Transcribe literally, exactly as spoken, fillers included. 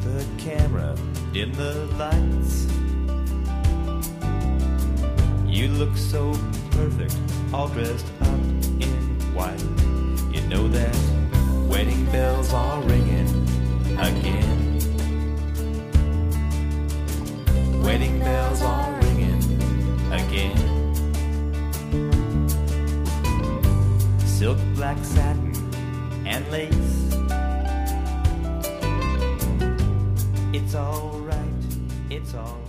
the camera, dim the lights. You look so perfect, all dressed up in white. You know that wedding bells are ringing again. Wedding bells are ringing again. Silk black satin and lace. It's all right, it's all